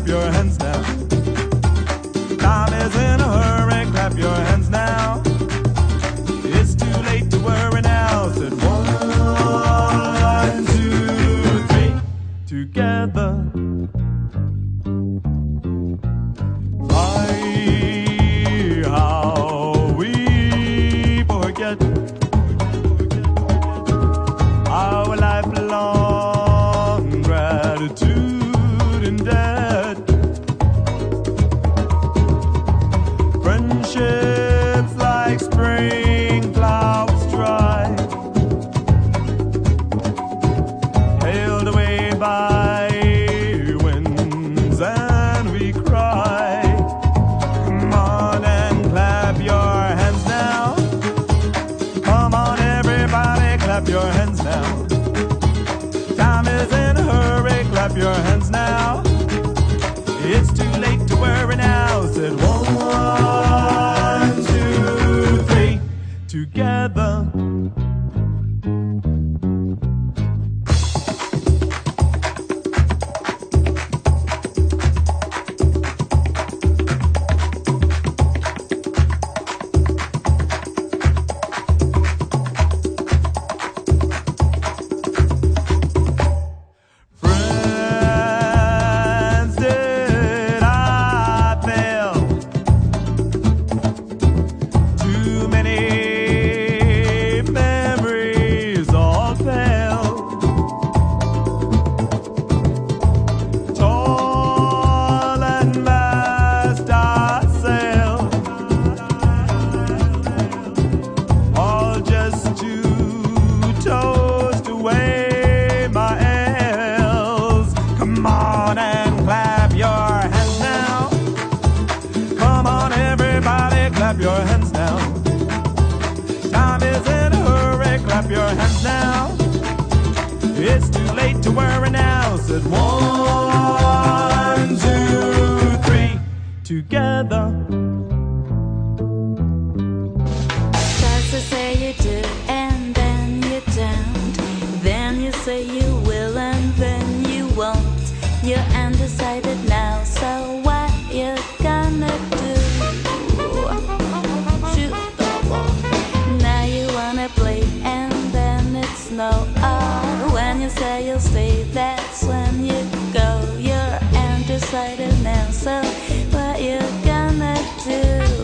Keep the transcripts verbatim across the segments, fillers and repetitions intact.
clap your hands now. Time is in a hurry, clap your hands now. It's too late to worry now. Said one, two, three, together. Why, how we forget our lifelong gratitude and debt. Friendships like spring flowers dry, hailed away by winds, and we cry. Come on and clap your hands now. Come on everybody, clap your hands now. Time is in a hurry, clap your hands now. It's too late to worry now. Said one, two, three, together. Friends, did I fail? Too many memories all fail. Tall and vast I sail, all just to toast away my ills. Come on and clap your hands now. Come on everybody, clap your hands now. Time is in a hurry, clap your hands now. It's too late to worry now. Said one, two, three, together. First you say you do, and then you don't. Then you say you will, and then you won't. You're undecided now, so what you gonna do? Shoot the ball. Now you wanna play, and then it's no. Oh, when you say you'll stay, that's when you go. You're undecided now, so what you gonna do?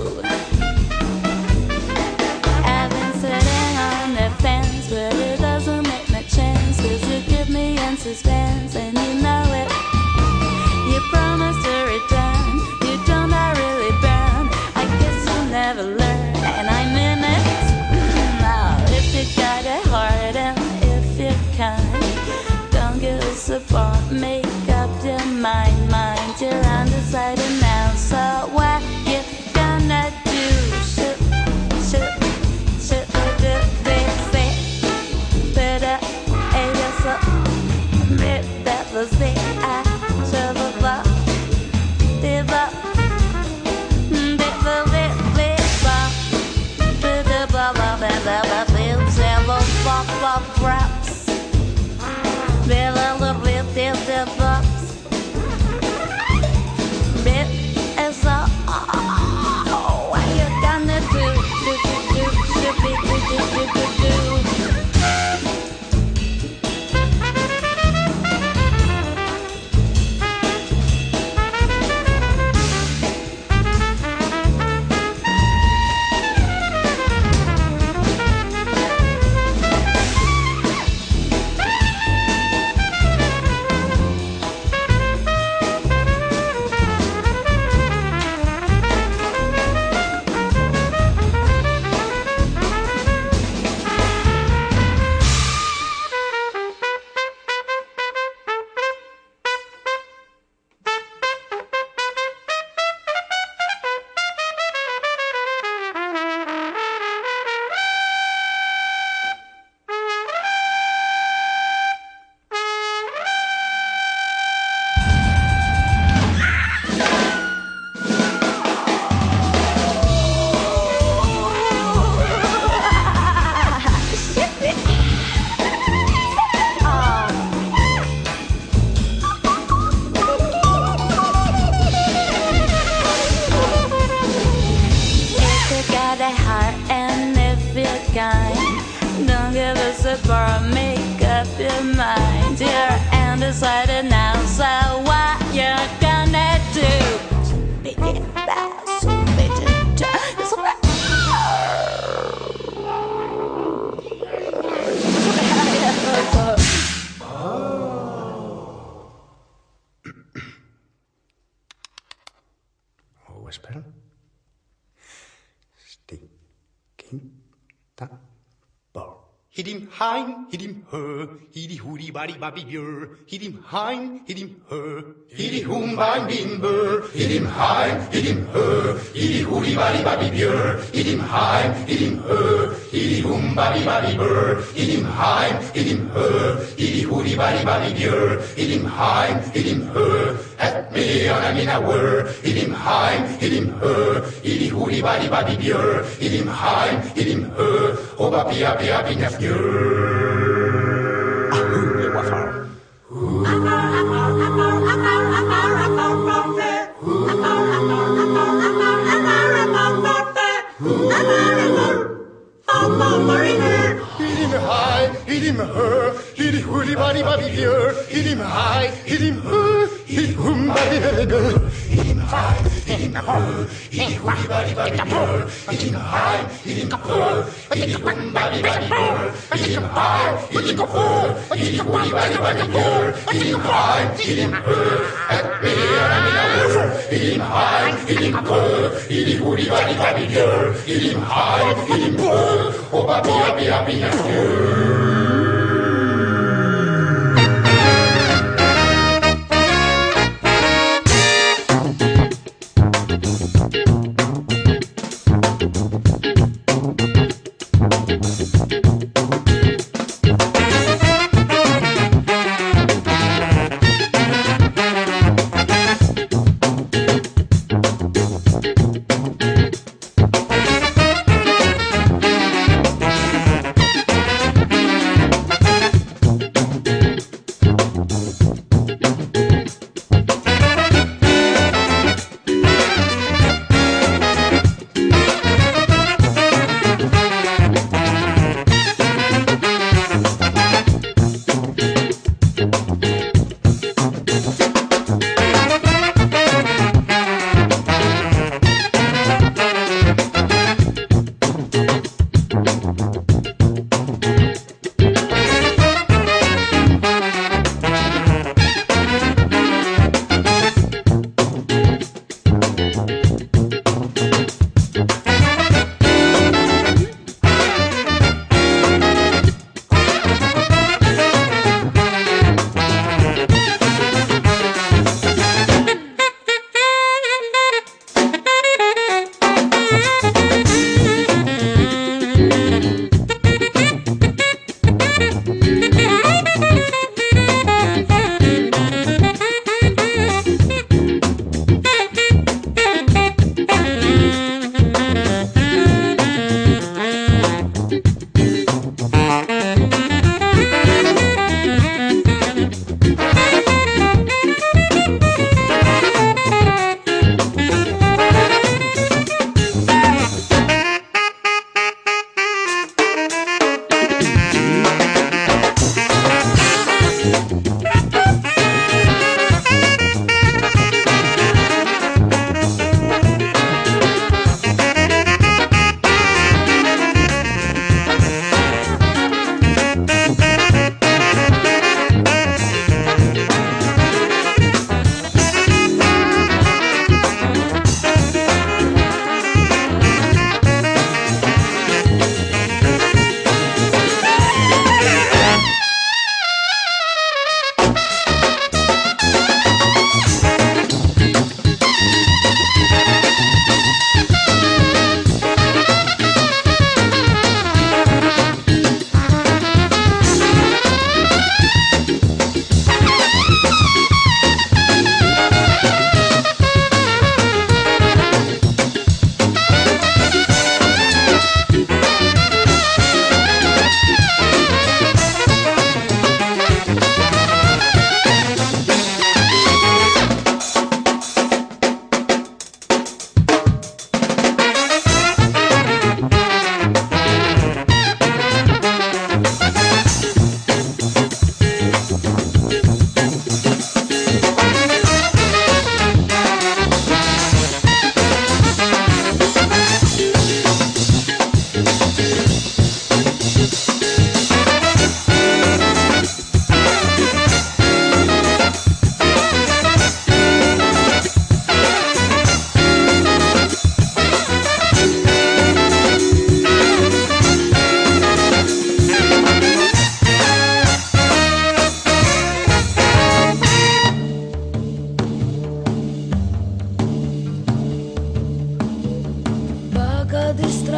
I've been sitting on the fence, but it doesn't make no chance, 'cause you give me in suspense, and you know it. You promised to return, you don't, I really burn. I guess you'll never learn, and I'm in it. Now, if you got a heart, and if you can't, don't give us a thought, make up your mind, mind. You're undecided now, so what you gonna do? Shoot, shoot, shoot, do, this, it, better, hey, yes, uh, it, that was it, I should have thought, did that, did the, did, did that, did the, blah, blah, blah, blah, blah, did several pop, pop, raps, did a little bit, did the, decided now, so what you gonna do? Begin that, so begin to. Oh, espera. Stinking that ball. Hit him high, hit him her, hiddy hoody body baby beer. Hit him high, hit him her, hiddy hoom bang bimber. Hit him high, hit him her, hiddy hoody body baby beer. Hit him high, hit him her, hiddy hoom baby baby beer. Hit him high, hit him her, hiddy hoody body baby beer. Hit him high, hit him her, at me on a mina whir. Hit him high, hit him her, hiddy hoody body baby beer. Hit him high, hit him her, oh baby baby baby nef. Ahoo, le waffle. Hit him high, hit him her, hit him hoody body body dear. Hit him high, hit him her, hit him body body girl. Hit him high, hit him her, hit him hoody body body dear. Hit him high, hit him her, hit him body body girl. Hit him high, hit him her, hit him hoody body body dear. Hit him high, hit him her, at me and I'm in a war. Hit him high, hit him her, hit him hoody body body dear. Hit him high, hit him her, oh baby, happy, happy, happy.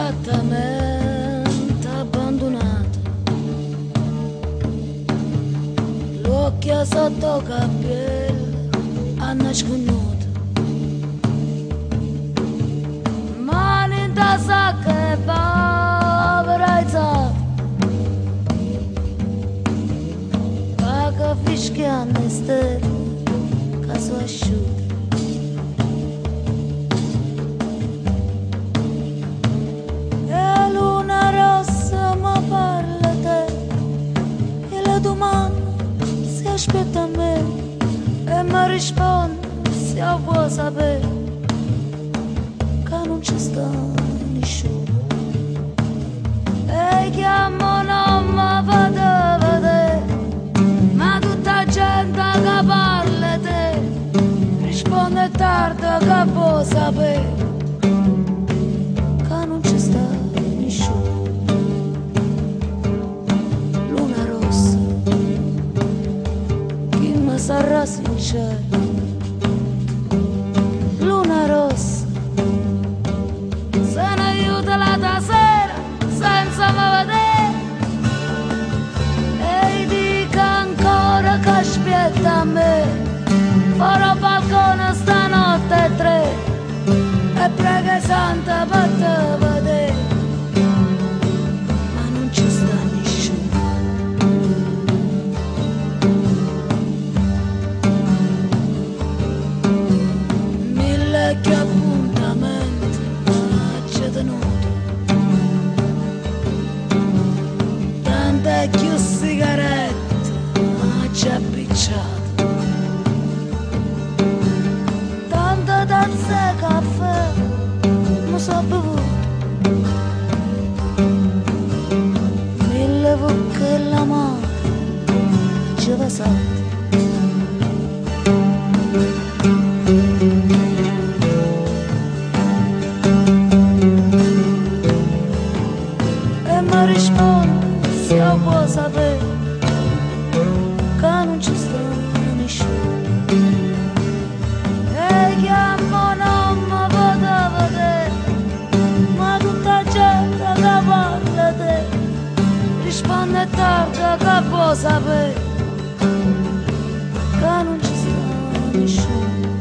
completamente abbandonato, l'occhio sotto capello ha nasconuto, mani in tasca che povera izzato, paga fischiando e stelle caso asciutto. Aspetta a me e mi risponde se vuoi sapere che non ci sta nessuno e chiamo non mi vado vedere, ma tutta gente che parla te risponde tardi che vuoi sapere che non ci sta nessuno. Sarà sincero, luna rossa, se ne aiuta la tua sera senza me vedere e dica ancora che aspetta a me, farò balcone stanotte tre e prega santa per te vedere, ma non ci sta nessuno. Che appuntamento c'è tenuto, tante più sigarette c'è appicciato, tante tazze caffè mi so bevuto, mille bocche la mano ci va sotto. Vuoi sapere che non ci sta nessuno e chiamo non mi vado vedere, ma tutta gente che parla te risponde tardi che vuoi sapere che non ci sta nessuno.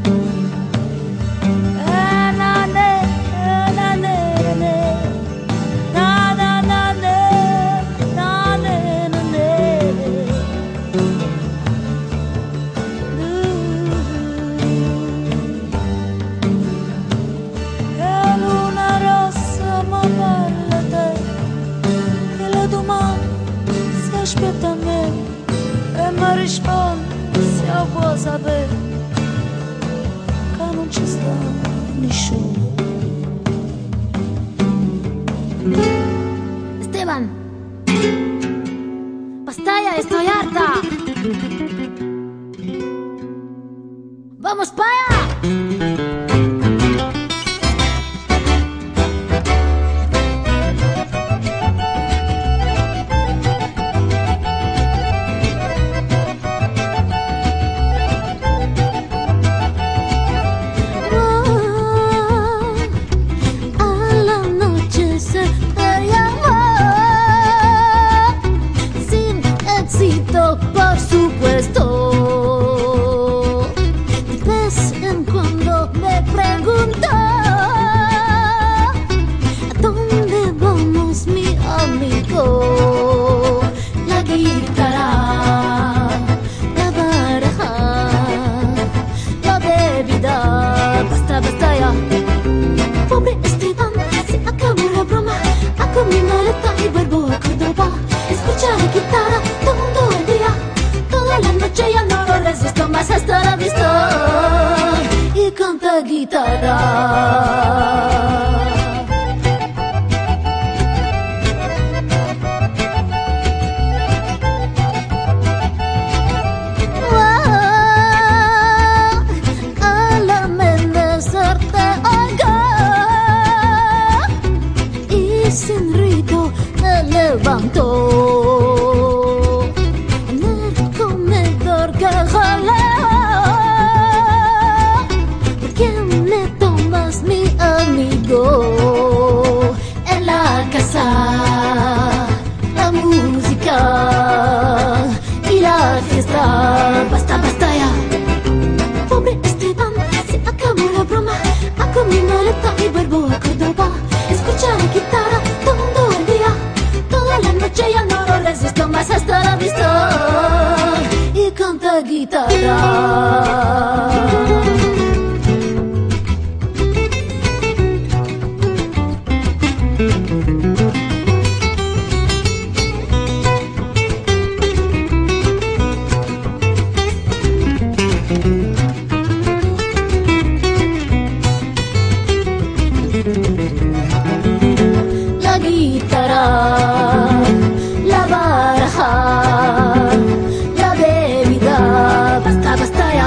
E na ne, e na ne, ne, na na na ne. Aspetta a me e mi rispondi se vuoi sapere che non ci sta nessuno. Esteban, basta, estoy harta. Vamos para allá. Por supuesto, de vez en cuando me pregunto ¿a dónde vamos, mi amigo? La guitarra, la baraja, la bebida, basta, basta ya. Pobre Esteban, se acabó la broma, hago mi maleta y vuelvo a Córdoba. Escuchar la guitarra todo el día, toda la noche, ya no lo resisto más, hasta la vista. Y canta guitarra. Al amanecer te oigo y sin ruido me levanto. En el comedor que jaleo, ¿por qué me tomas, mi amigo? En la La guitarra, la baraja, la bebida, basta, basta ya.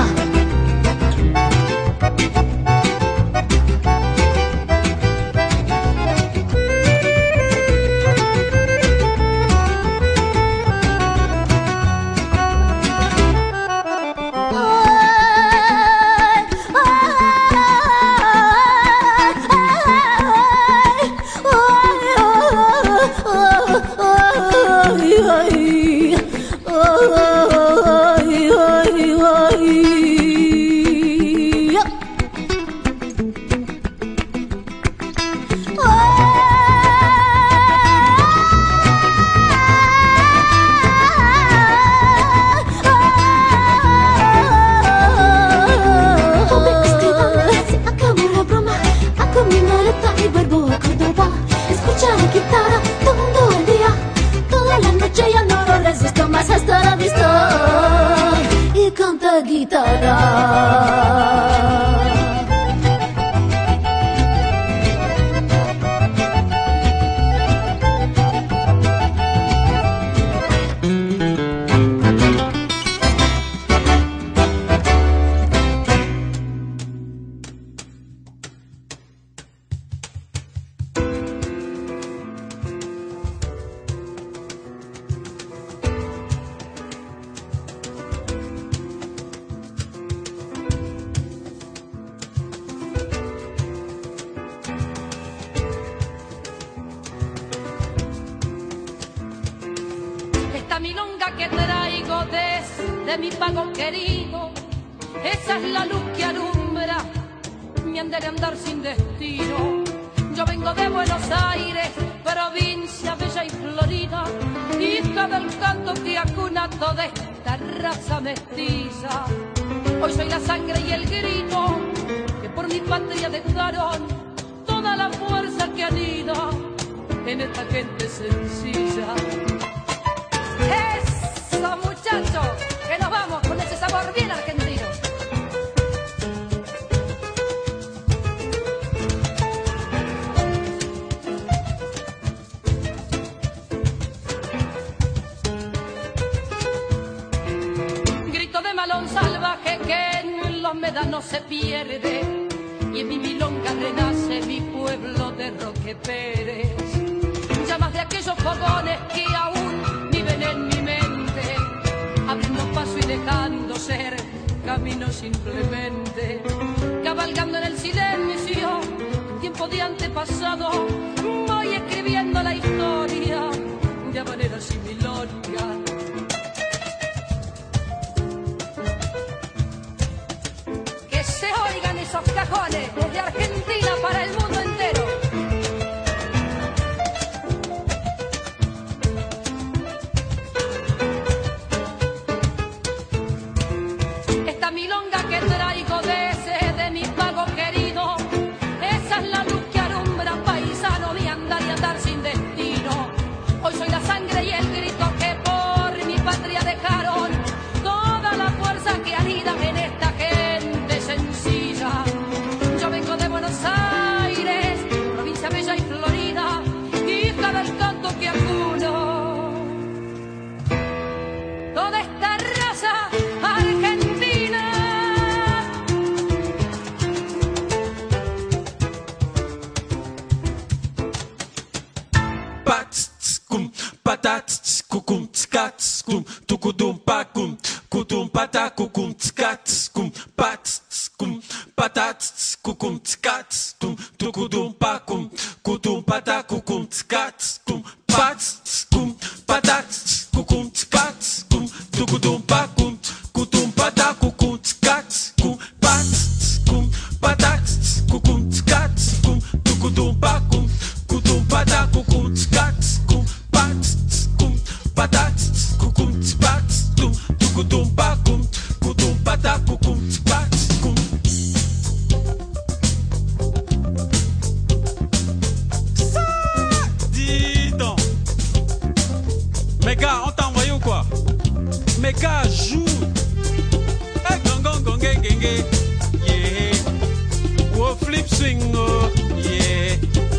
Guitarra. Esta milonga que traigo desde mi pago querido, esa es la luz que alumbra mi andar y andar sin destino. Yo vengo de Buenos Aires, provincia bella y florida, hija del canto que acuna toda esta raza mestiza. Hoy soy la sangre y el grito que por mi patria dejaron toda la fuerza que anida en esta gente sencilla. Eso, muchachos, que nos vamos con ese sabor bien argentino. Grito de malón salvaje que en los médanos se pierde, y en mi milonga renace mi pueblo de Roque Pérez. Llamas de aquellos fogones que aún viven en mi mente, abriendo paso y dejando ser camino simplemente, cabalgando en el silencio, tiempo de antepasado, voy escribiendo la historia de manera similónica. Que se oigan esos cajones desde Argentina para el mundo entero. Esta milonga que traigo desde de mi pago querido, esa es la luz que alumbra paisano mi andar y andar sin destino. Hoy soy la sangre y el grito que por mi patria dejaron toda la fuerza que anida en esta gente sencilla. Yo vengo de Buenos Aires, provincia bella y florida, hija del canto que acuno toda esta raza argentina. Pats kum patats kukum skats kum tukudum pakum kudum patakukum skats kum pats kum patats kukum skats tum tukudum pakum kudum patakukum skats kum pats kum patats kukum skats kum tukudum pakum kudum patakukum skats kum pats kum patats kukum skats kum tukudum pakum kudum patakukum skats kum pats kum patats kukum skats tum tukudum pakum kudum make a joue. Hey, gong gong gong geng geng geng. Yeah. Oh, flip swing, oh, yeah.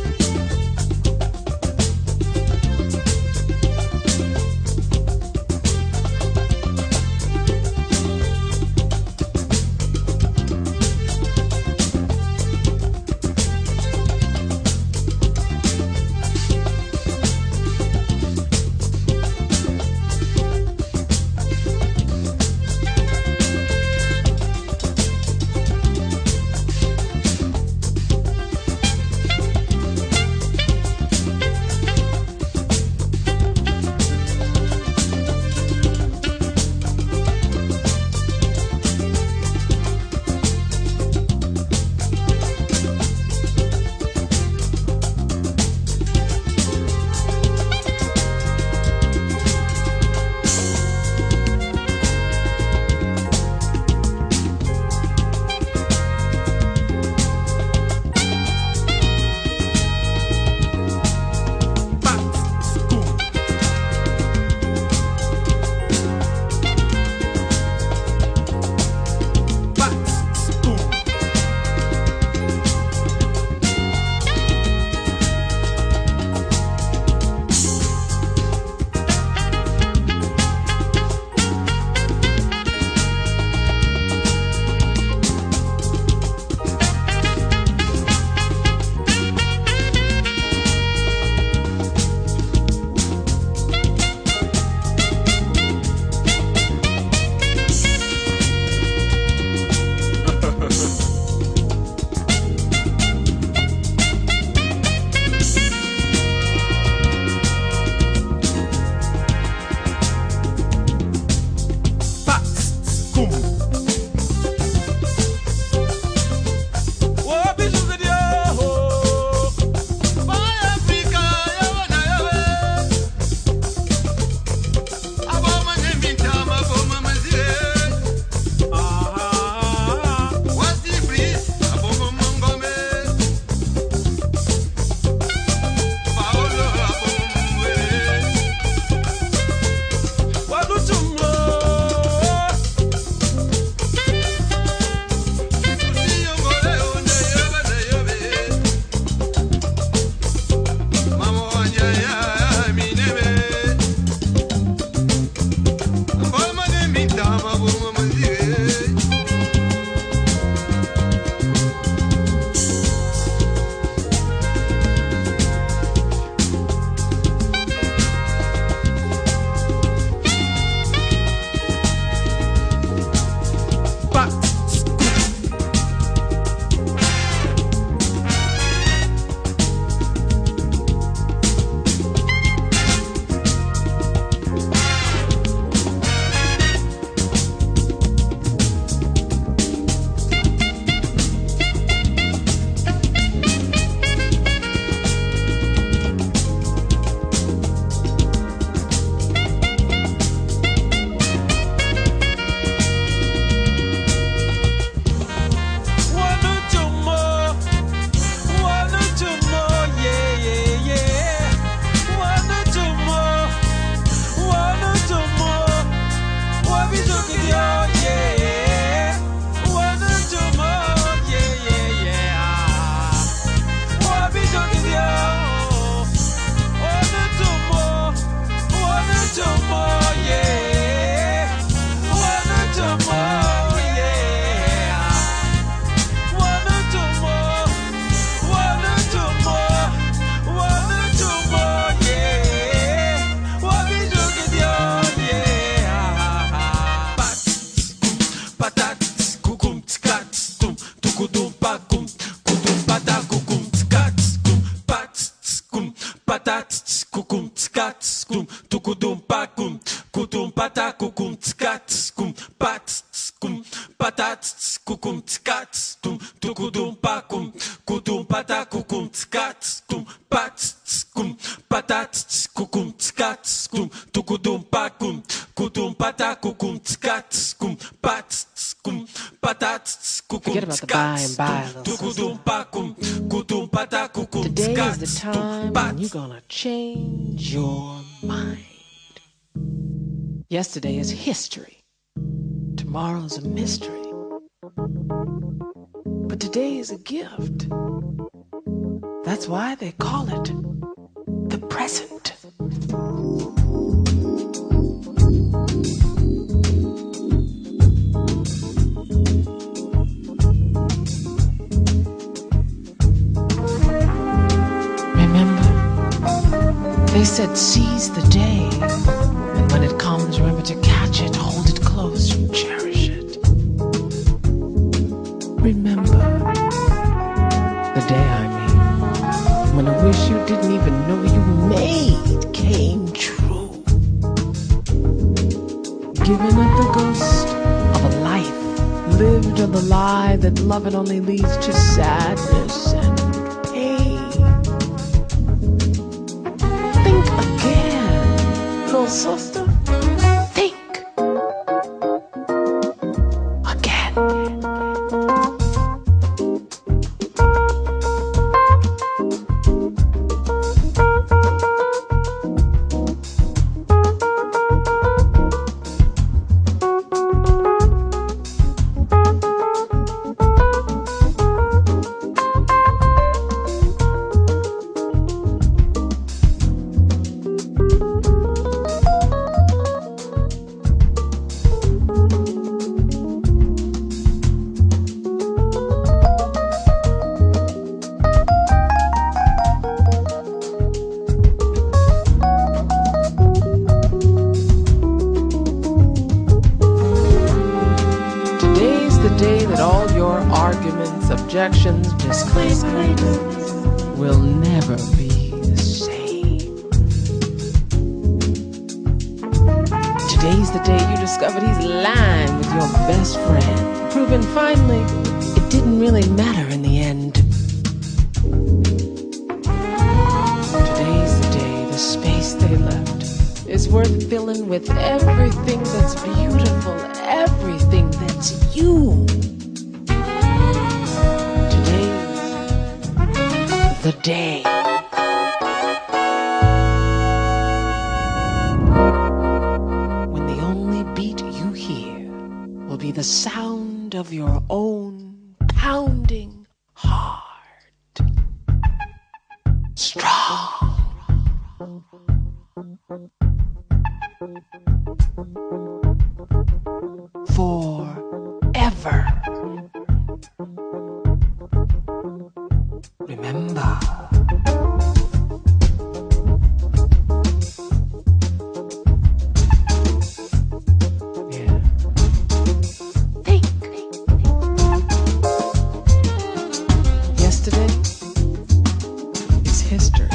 Forget about the by and by, little sister. Today is the time when you're gonna change your mind. Yesterday is history. Tomorrow's a mystery. But today is a gift. That's why they call it the present. Remember, they said seize the day. And when it comes, remember to catch it, hold it close, and cherish it. Remember the day I mean, when a wish you didn't even know you made came true. Giving up the ghost of a life lived on the lie that loving only leads to sadness and pain. Think again, little sister. Think again. Objections, disclaimers will never be the same. Today's the day you discovered he's lying with your best friend, proving finally it didn't really matter in the end. Today's the day the space they left is worth filling with everything that's beautiful, everything that's you. The day. When the only beat you hear will be the sound of your own pounding heart. Strong. Forever. Remember. Yeah. Think. Yesterday is history.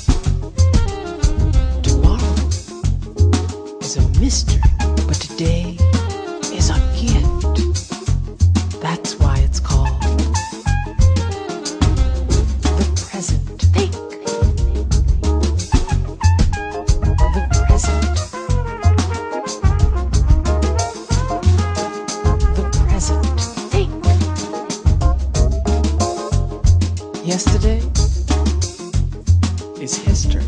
Tomorrow is a mystery. But today is a gift. That's why it's called yesterday is history.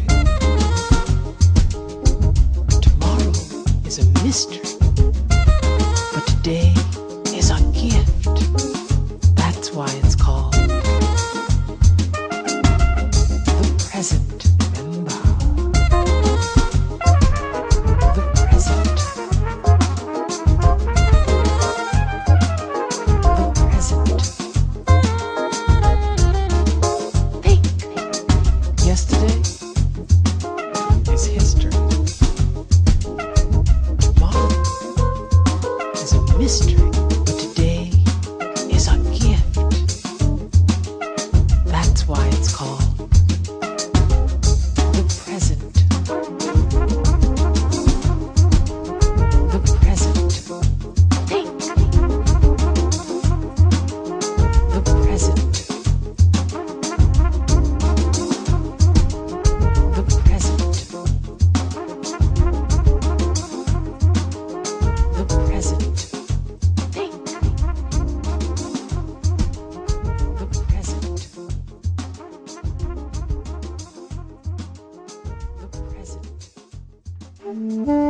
Tomorrow is a mystery. But today is a gift. That's why it's called the present. Remember. The present. The present. Yesterday is history. Tomorrow is a mystery, but today is a gift. That's why it's called the present. The present. Think. The present. Mm-hmm.